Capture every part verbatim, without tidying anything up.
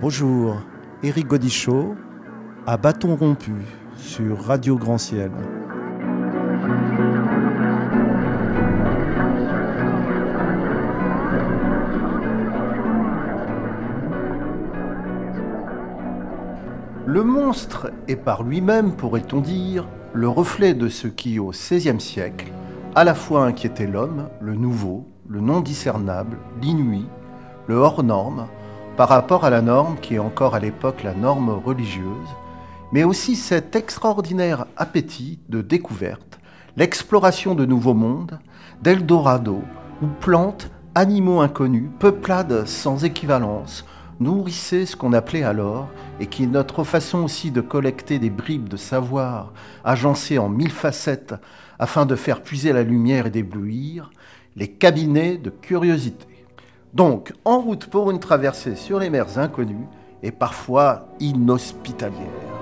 Bonjour, Éric Godichaud, à Bâton rompu, sur Radio Grand Ciel. Le monstre est par lui-même, pourrait-on dire, le reflet de ce qui, au seizième siècle, à la fois inquiétait l'homme, le nouveau, le non discernable, l'inouï, le hors-norme, par rapport à la norme qui est encore à l'époque la norme religieuse, mais aussi cet extraordinaire appétit de découverte, l'exploration de nouveaux mondes, d'Eldorado, où plantes, animaux inconnus, peuplades sans équivalence, nourrissaient ce qu'on appelait alors, et qui est notre façon aussi de collecter des bribes de savoir, agencées en mille facettes, afin de faire puiser la lumière et d'éblouir, les cabinets de curiosité. Donc, en route pour une traversée sur les mers inconnues et parfois inhospitalières.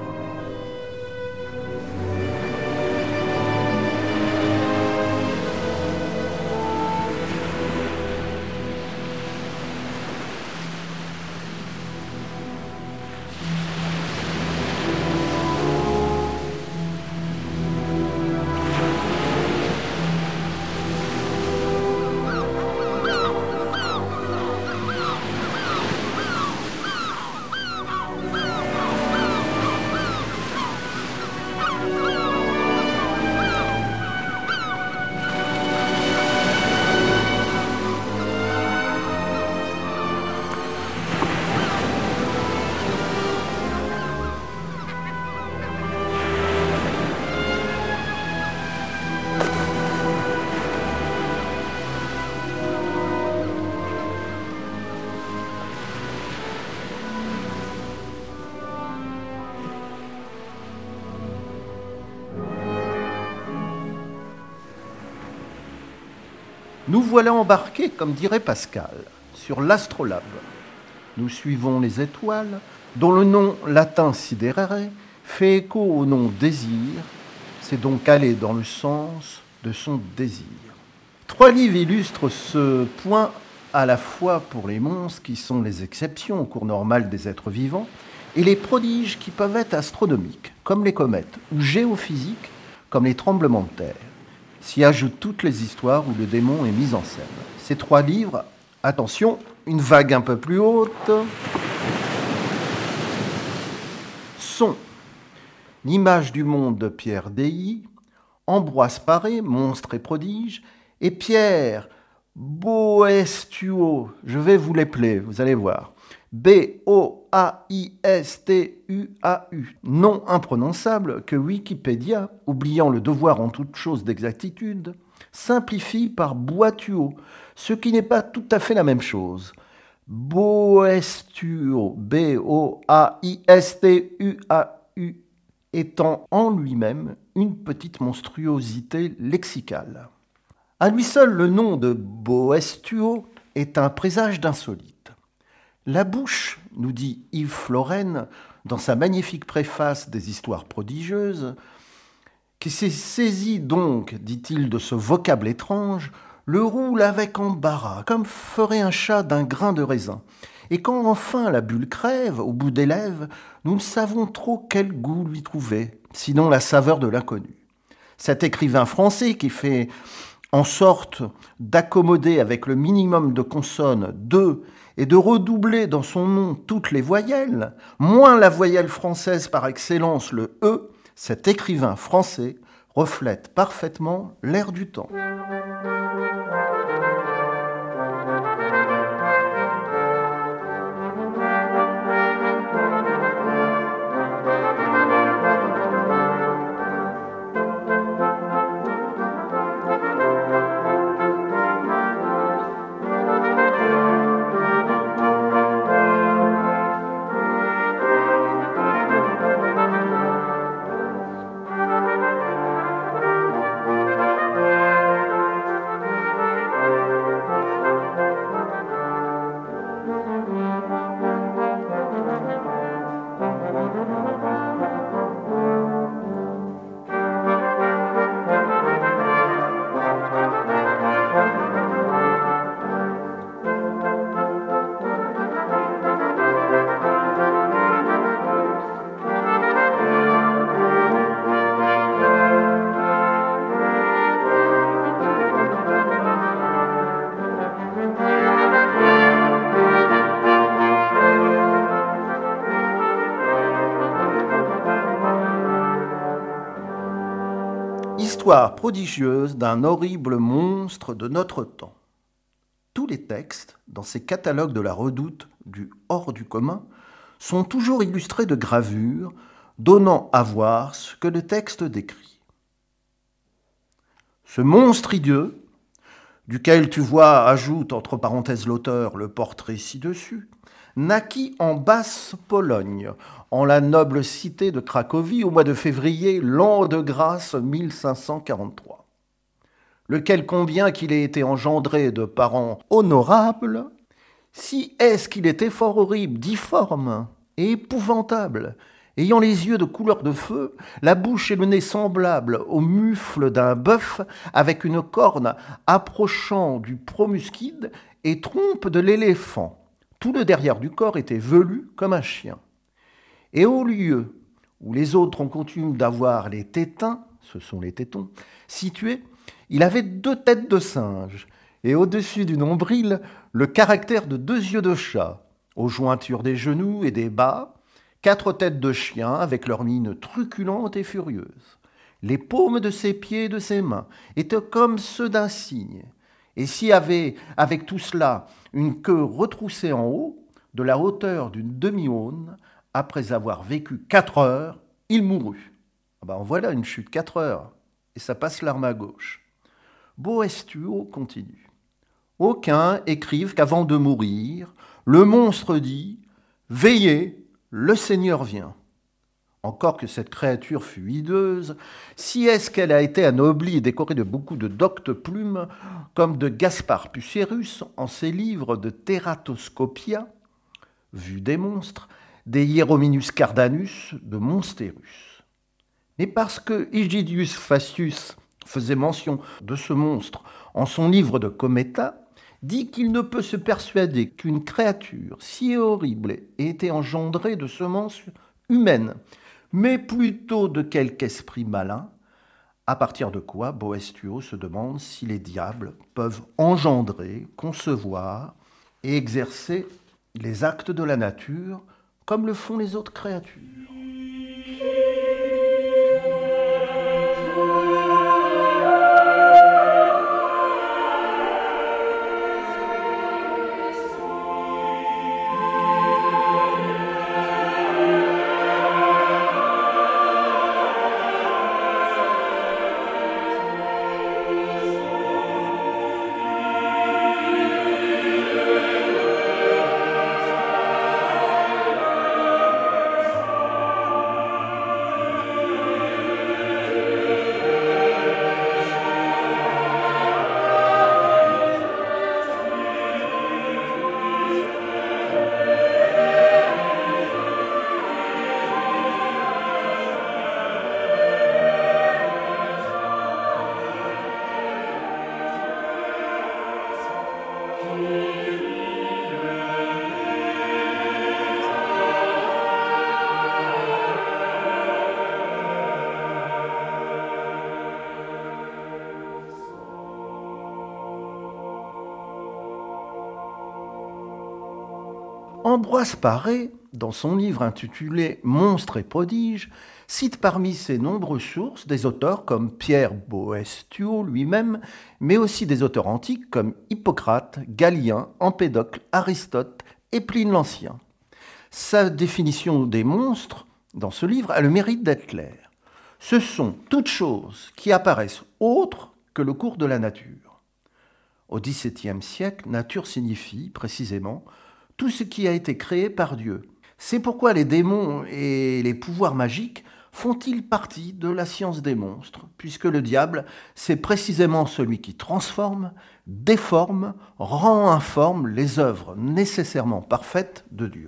Nous voilà embarqués, comme dirait Pascal, sur l'astrolabe. Nous suivons les étoiles, dont le nom latin sidérere fait écho au nom désir. C'est donc aller dans le sens de son désir. Trois livres illustrent ce point à la fois pour les monstres, qui sont les exceptions au cours normal des êtres vivants, et les prodiges qui peuvent être astronomiques, comme les comètes, ou géophysiques, comme les tremblements de terre. S'y ajoutent toutes les histoires où le démon est mis en scène. Ces trois livres, attention, une vague un peu plus haute, sont L'image du monde de Pierre Deilly, Ambroise Paré, Monstre et prodige, et Pierre Boaistuau, je vais vous l'épeler, vous allez voir. B O A I S T U A U, nom imprononçable que Wikipédia, oubliant le devoir en toute chose d'exactitude, simplifie par Boituo, ce qui n'est pas tout à fait la même chose. Boaistuau, B O A I S T U A U, étant en lui-même une petite monstruosité lexicale. À lui seul, le nom de Boaistuau est un présage d'insolite. La bouche, nous dit Yves Floren dans sa magnifique préface des histoires prodigieuses, qui s'est saisi donc, dit-il, de ce vocable étrange, le roule avec embarras, comme ferait un chat d'un grain de raisin. Et quand enfin la bulle crève, au bout des lèvres, nous ne savons trop quel goût lui trouver, sinon la saveur de l'inconnu. Cet écrivain français qui fait en sorte d'accommoder avec le minimum de consonnes deux et de redoubler dans son nom toutes les voyelles, moins la voyelle française par excellence, le E, cet écrivain français reflète parfaitement l'air du temps. Histoire prodigieuse d'un horrible monstre de notre temps. Tous les textes, dans ces catalogues de la redoute du hors du commun, sont toujours illustrés de gravures, donnant à voir ce que le texte décrit. Ce monstre idieux, duquel tu vois, ajoute entre parenthèses l'auteur, le portrait ci-dessus, naquit en Basse-Pologne, en la noble cité de Cracovie, au mois de février, l'an de grâce mille cinq cent quarante-trois. Lequel convient qu'il ait été engendré de parents honorables, si est-ce qu'il était fort horrible, difforme et épouvantable, ayant les yeux de couleur de feu, la bouche et le nez semblables au mufle d'un bœuf, avec une corne approchant du promusquide et trompe de l'éléphant. Tout le derrière du corps était velu comme un chien. Et au lieu où les autres ont coutume d'avoir les tétins, ce sont les tétons, situés, il avait deux têtes de singe, et au-dessus du nombril, le caractère de deux yeux de chat, aux jointures des genoux et des bas, quatre têtes de chien avec leurs mines truculentes et furieuses. Les paumes de ses pieds et de ses mains étaient comme ceux d'un cygne. Et s'il y avait, avec tout cela, une queue retroussée en haut, de la hauteur d'une demi-aune, après avoir vécu quatre heures, il mourut. Ah ben voilà une chute, quatre heures, et ça passe l'arme à gauche. Boaistuau continue. Aucuns écrivent qu'avant de mourir, le monstre dit « Veillez, le Seigneur vient ». Encore que cette créature fût hideuse, si est-ce qu'elle a été anoblie et décorée de beaucoup de doctes plumes, comme de Gaspard Pucerus en ses livres de Teratoscopia, vue des monstres, des Hierominus Cardanus, de Monsterus. Mais parce que Egidius Facius faisait mention de ce monstre en son livre de Cometa, dit qu'il ne peut se persuader qu'une créature si horrible ait été engendrée de semences humaines, mais plutôt de quelque esprit malin, à partir de quoi Boaistuau se demande si les diables peuvent engendrer, concevoir et exercer les actes de la nature comme le font les autres créatures. Ambroise Paré, dans son livre intitulé « Monstres et prodiges », cite parmi ses nombreuses sources des auteurs comme Pierre Boaistuau lui-même, mais aussi des auteurs antiques comme Hippocrate, Galien, Empédocle, Aristote et Pline l'Ancien. Sa définition des monstres, dans ce livre, a le mérite d'être claire. Ce sont toutes choses qui apparaissent autres que le cours de la nature. Au dix-septième siècle, nature signifie, précisément, tout ce qui a été créé par Dieu. C'est pourquoi les démons et les pouvoirs magiques font-ils partie de la science des monstres, puisque le diable, c'est précisément celui qui transforme, déforme, rend informe les œuvres nécessairement parfaites de Dieu.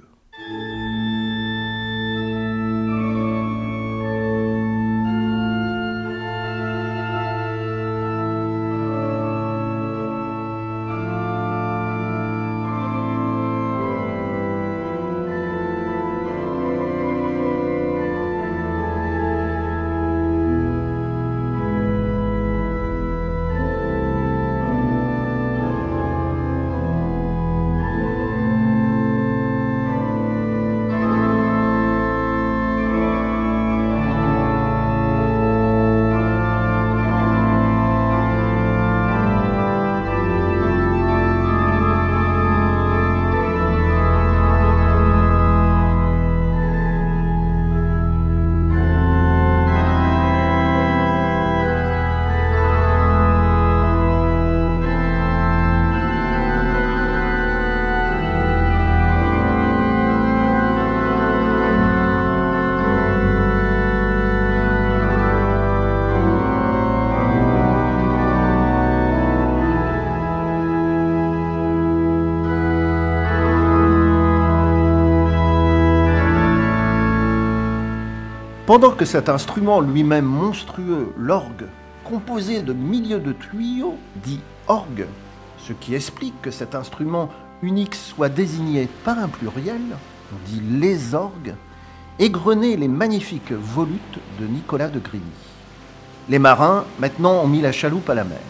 Pendant que cet instrument lui-même monstrueux, l'orgue, composé de milliers de tuyaux, dit orgue, ce qui explique que cet instrument unique soit désigné par un pluriel, on dit les orgues, égrenaient les magnifiques volutes de Nicolas de Grigny. Les marins, maintenant, ont mis la chaloupe à la mer.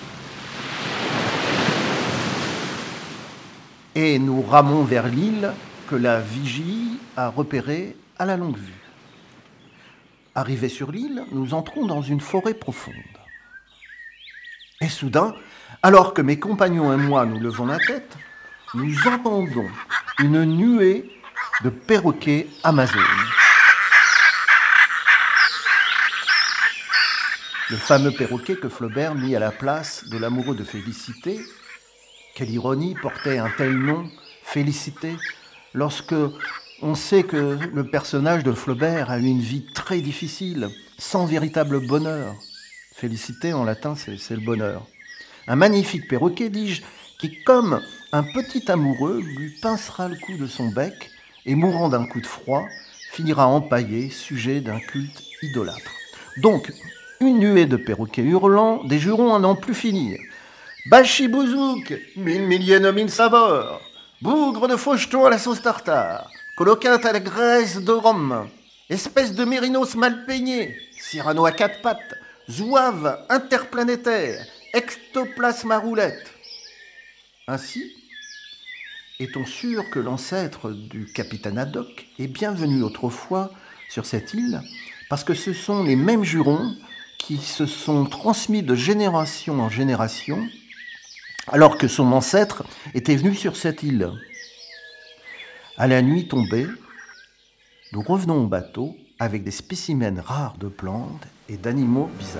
Et nous ramons vers l'île que la vigie a repérée à la longue vue. Arrivés sur l'île, nous entrons dans une forêt profonde. Et soudain, alors que mes compagnons et moi nous levons la tête, nous entendons une nuée de perroquets amazones. Le fameux perroquet que Flaubert mit à la place de l'amoureux de Félicité. Quelle ironie portait un tel nom, Félicité, lorsque on sait que le personnage de Flaubert a eu une vie très difficile, sans véritable bonheur. Félicité, en latin, c'est, c'est le bonheur. Un magnifique perroquet, dis-je, qui, comme un petit amoureux, lui pincera le cou de son bec et, mourant d'un coup de froid, finira empaillé, sujet d'un culte idolâtre. Donc, une nuée de perroquets hurlants, des jurons à n'en plus finir. Bachibouzouk, mille milliers mille saveurs, bougre de faucheton à la sauce tartare, coloquinte à la graisse de rhum, espèce de mérinos mal peigné, cyrano à quatre pattes, zouave interplanétaire, ectoplasme à roulette. Ainsi, est-on sûr que l'ancêtre du capitaine Haddock est bien venu autrefois sur cette île, parce que ce sont les mêmes jurons qui se sont transmis de génération en génération, alors que son ancêtre était venu sur cette île. À la nuit tombée, nous revenons au bateau avec des spécimens rares de plantes et d'animaux bizarres.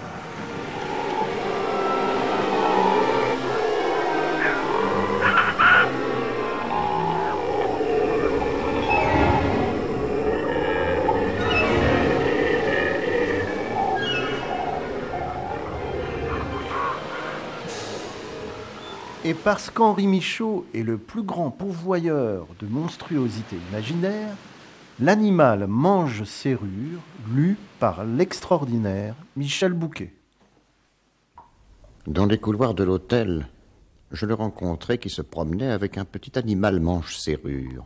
Et parce qu'Henri Michaud est le plus grand pourvoyeur de monstruosités imaginaires, L'animal mange serrure, lu par l'extraordinaire Michel Bouquet. Dans les couloirs de l'hôtel, je le rencontrai qui se promenait avec un petit animal mange serrure.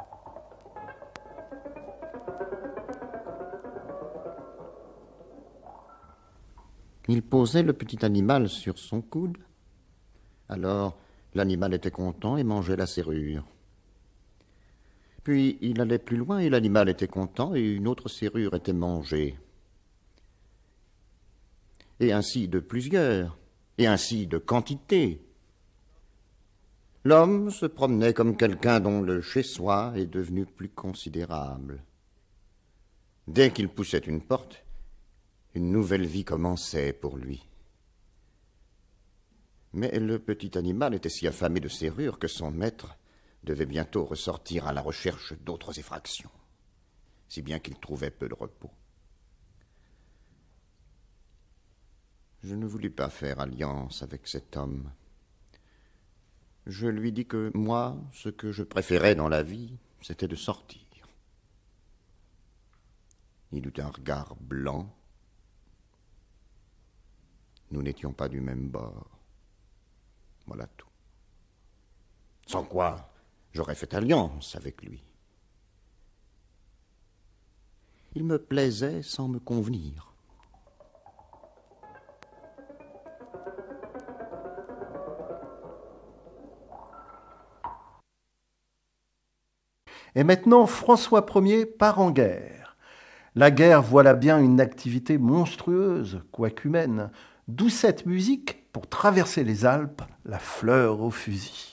Il posait le petit animal sur son coude. Alors, l'animal était content et mangeait la serrure. Puis, il allait plus loin et l'animal était content et une autre serrure était mangée. Et ainsi de plusieurs, et ainsi de quantité. L'homme se promenait comme quelqu'un dont le chez-soi est devenu plus considérable. Dès qu'il poussait une porte, une nouvelle vie commençait pour lui. Mais le petit animal était si affamé de serrure que son maître devait bientôt ressortir à la recherche d'autres effractions, si bien qu'il trouvait peu de repos. Je ne voulus pas faire alliance avec cet homme. Je lui dis que moi, ce que je préférais dans la vie, c'était de sortir. Il eut un regard blanc. Nous n'étions pas du même bord. Voilà tout. Sans quoi, j'aurais fait alliance avec lui. Il me plaisait sans me convenir. Et maintenant, François Ier part en guerre. La guerre, voilà bien une activité monstrueuse, quoique humaine, d'où cette musique pour traverser les Alpes, la fleur au fusil.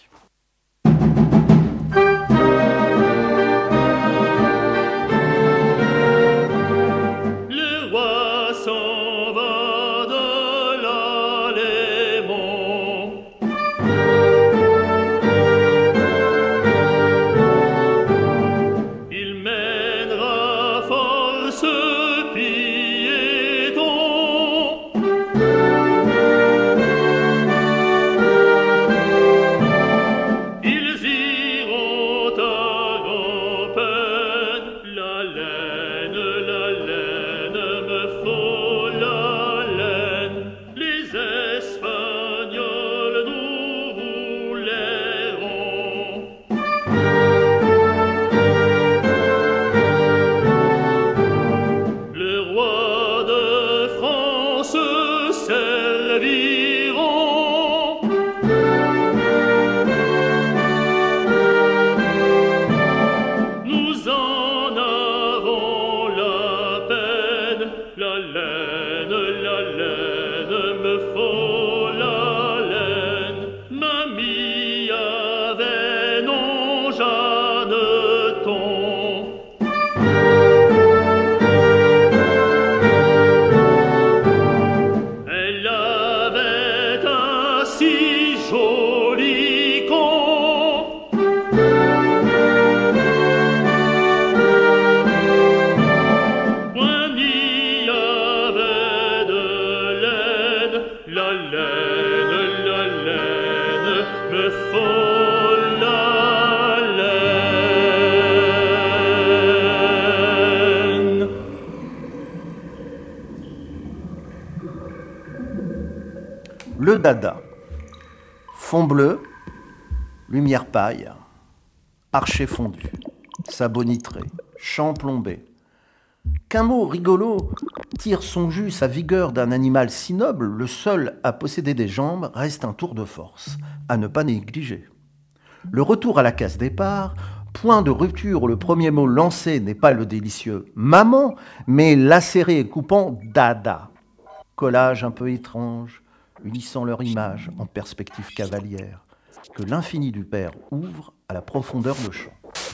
Le dada. Fond bleu, lumière paille, archet fondu, sabot nitré, champ plombé. Qu'un mot rigolo tire son jus, sa vigueur d'un animal si noble, le seul à posséder des jambes, reste un tour de force, à ne pas négliger. Le retour à la case départ, point de rupture où le premier mot lancé n'est pas le délicieux « maman », mais lacéré et coupant « dada ». Collage un peu étrange, unissant leur image en perspective cavalière, que l'infini du Père ouvre à la profondeur de champ.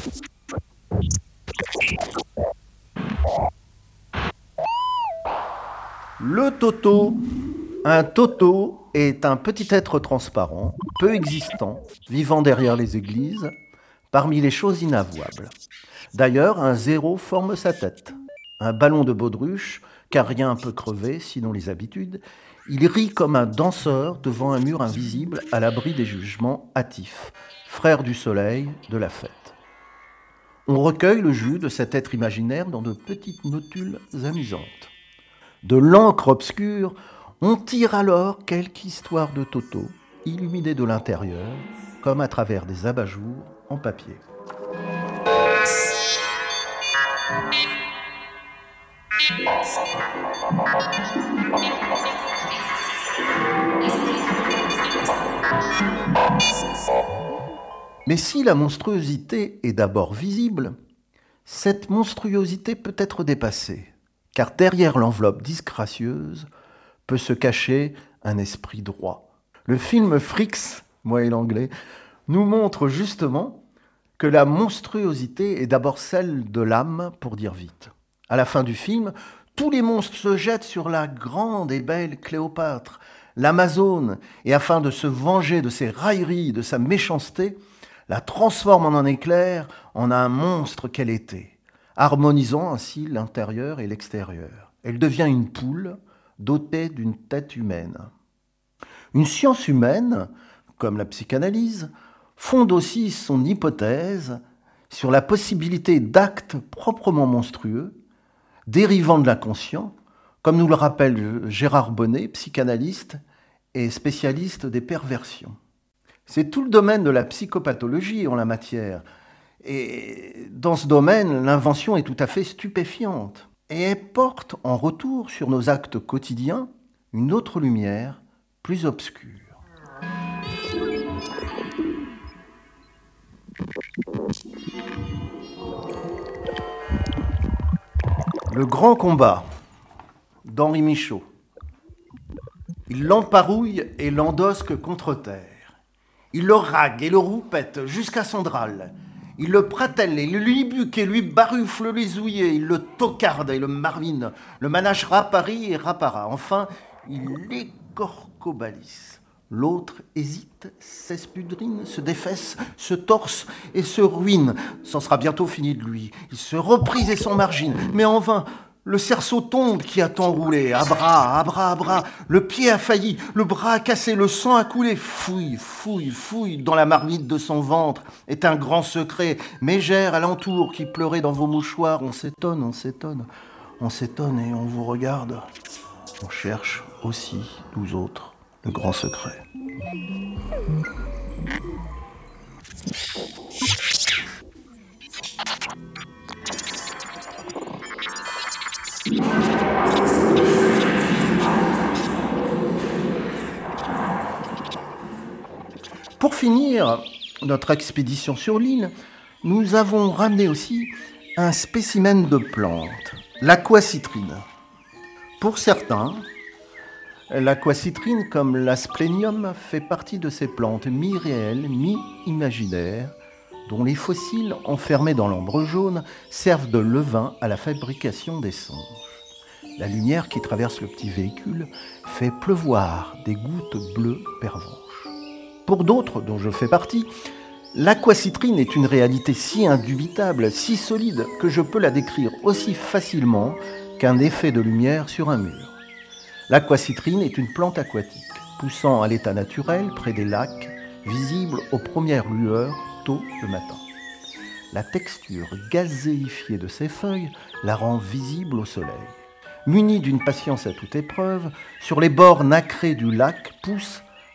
Le toto. Un toto est un petit être transparent, peu existant, vivant derrière les églises, parmi les choses inavouables. D'ailleurs, un zéro forme sa tête. Un ballon de baudruche, car rien peut crever, sinon les habitudes. Il rit comme un danseur devant un mur invisible à l'abri des jugements hâtifs, frère du soleil, de la fête. On recueille le jus de cet être imaginaire dans de petites notules amusantes. De l'encre obscure, on tire alors quelque histoire de toto, illuminée de l'intérieur, comme à travers des abat-jours en papier. Mais si la monstruosité est d'abord visible, cette monstruosité peut être dépassée, car derrière l'enveloppe disgracieuse peut se cacher un esprit droit. Le film Freaks, moi et l'anglais, nous montre justement que la monstruosité est d'abord celle de l'âme, pour dire vite. À la fin du film, tous les monstres se jettent sur la grande et belle Cléopâtre, l'Amazone, et afin de se venger de ses railleries, de sa méchanceté, la transforment en un éclair, en un monstre qu'elle était, harmonisant ainsi l'intérieur et l'extérieur. Elle devient une poule dotée d'une tête humaine. Une science humaine, comme la psychanalyse, fonde aussi son hypothèse sur la possibilité d'actes proprement monstrueux, dérivant de l'inconscient, comme nous le rappelle Gérard Bonnet, psychanalyste et spécialiste des perversions. C'est tout le domaine de la psychopathologie en la matière. Et dans ce domaine, l'invention est tout à fait stupéfiante. Et elle porte en retour sur nos actes quotidiens une autre lumière, plus obscure. Le grand combat d'Henri Michaud. Il l'emparouille et l'endosque contre terre. Il le rague et le roupette jusqu'à son drâle. Il le pratelle et lui buque et lui barufle les ouillets. Il le tocarde et le marmine. Le manage rapari et rapara. Enfin, il l'écorcobalisse. L'autre hésite, s'espudrine, se défesse, se torse et se ruine. C'en sera bientôt fini de lui. Il se reprise et s'en margine. Mais en vain, le cerceau tombe qui a tant roulé. À bras, à bras, à bras. Le pied a failli, le bras a cassé, le sang a coulé. Fouille, fouille, fouille dans la marmite de son ventre est un grand secret. Mégère alentour qui pleurait dans vos mouchoirs. On s'étonne, on s'étonne, on s'étonne et on vous regarde. On cherche aussi, nous autres, le grand secret. Pour finir notre expédition sur l'île, nous avons ramené aussi un spécimen de plante, l'aquacitrine. Pour certains, l'aquacitrine, comme l'asplénium, fait partie de ces plantes mi-réelles, mi-imaginaires, dont les fossiles enfermés dans l'ambre jaune servent de levain à la fabrication des songes. La lumière qui traverse le petit véhicule fait pleuvoir des gouttes bleues pervenches. Pour d'autres, dont je fais partie, l'aquacitrine est une réalité si indubitable, si solide, que je peux la décrire aussi facilement qu'un effet de lumière sur un mur. L'aquacitrine est une plante aquatique, poussant à l'état naturel près des lacs, visible aux premières lueurs tôt le matin. La texture gazéifiée de ses feuilles la rend visible au soleil. Munie d'une patience à toute épreuve, sur les bords nacrés du lac poussent,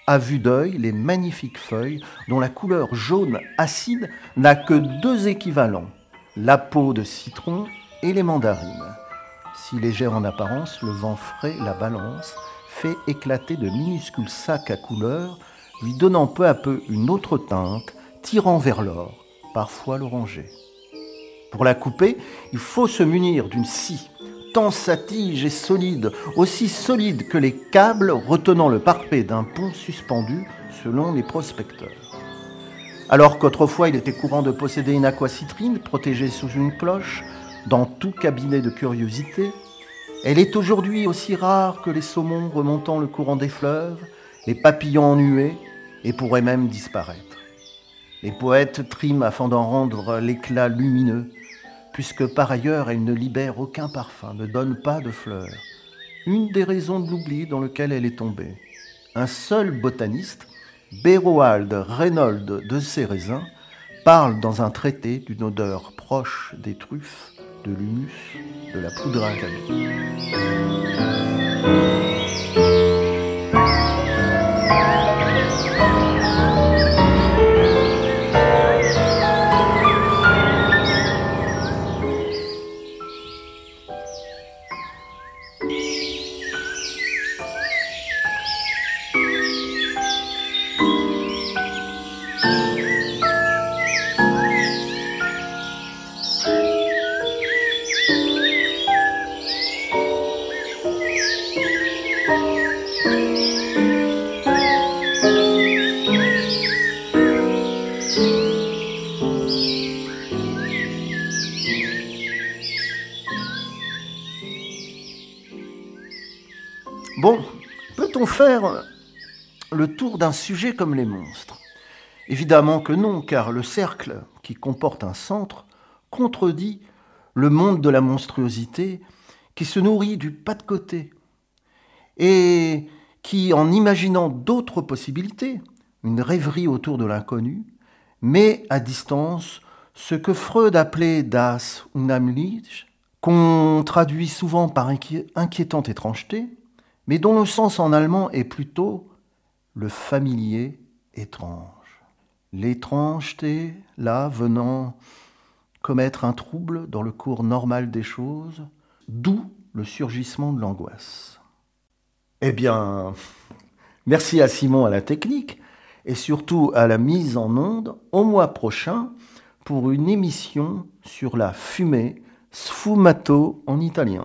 à vue d'œil les magnifiques feuilles dont la couleur jaune acide n'a que deux équivalents, la peau de citron et les mandarines. Si légère en apparence, le vent frais la balance, fait éclater de minuscules sacs à couleurs, lui donnant peu à peu une autre teinte, tirant vers l'or, parfois l'oranger. Pour la couper, il faut se munir d'une scie, tant sa tige est solide, aussi solide que les câbles retenant le parapet d'un pont suspendu selon les prospecteurs. Alors qu'autrefois il était courant de posséder une aquacitrine protégée sous une cloche, dans tout cabinet de curiosité, elle est aujourd'hui aussi rare que les saumons remontant le courant des fleuves, les papillons en nuée, et pourrait même disparaître. Les poètes triment afin d'en rendre l'éclat lumineux, puisque par ailleurs elle ne libère aucun parfum, ne donne pas de fleurs. Une des raisons de l'oubli dans lequel elle est tombée. Un seul botaniste, Beroald Reynold de Cérézin, parle dans un traité d'une odeur proche des truffes, de l'humus, de la poudre à canon. Bon, peut-on faire le tour d'un sujet comme les monstres ? Évidemment que non, car le cercle qui comporte un centre contredit le monde de la monstruosité qui se nourrit du pas de côté et qui, en imaginant d'autres possibilités, une rêverie autour de l'inconnu, met à distance ce que Freud appelait das Unheimliche, qu'on traduit souvent par inqui- inquiétante étrangeté, mais dont le sens en allemand est plutôt le familier étrange. L'étrangeté, là, venant commettre un trouble dans le cours normal des choses, d'où le surgissement de l'angoisse. Eh bien, merci à Simon à la technique et surtout à la mise en onde au mois prochain pour une émission sur la fumée, sfumato en italien.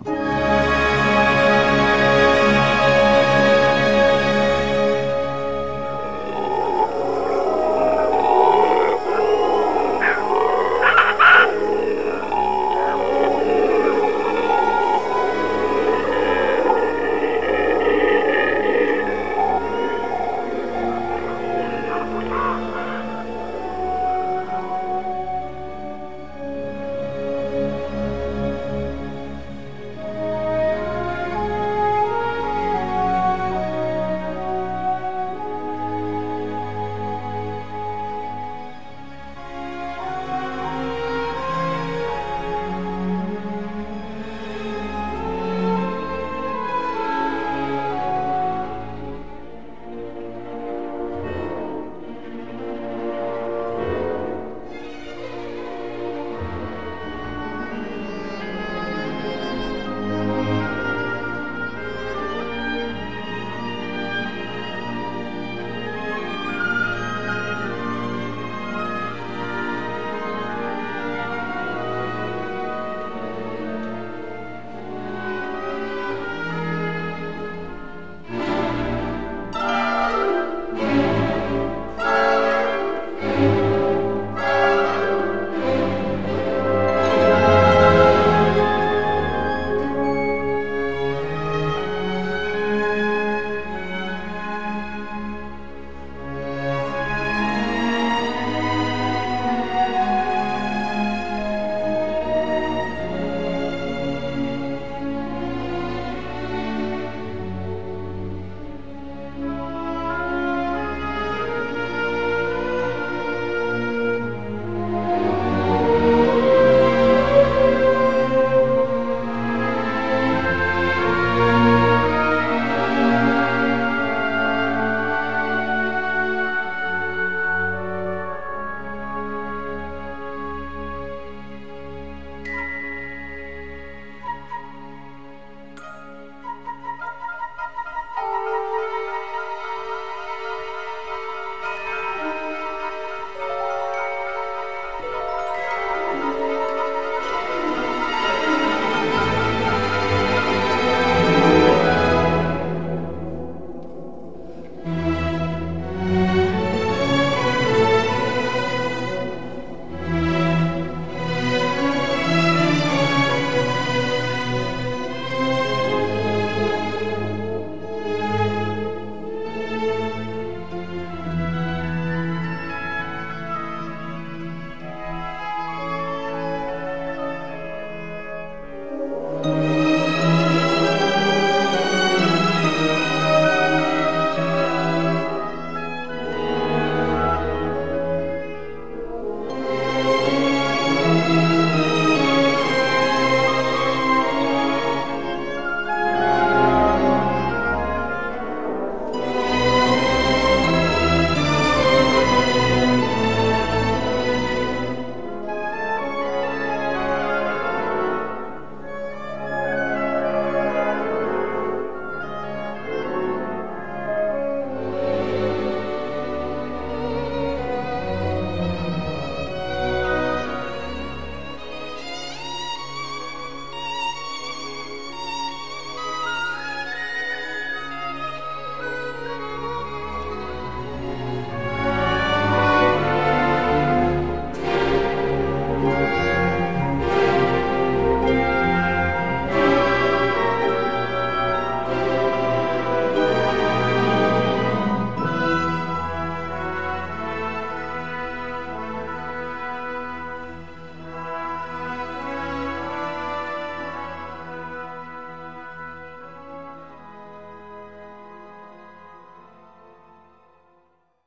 Thank you.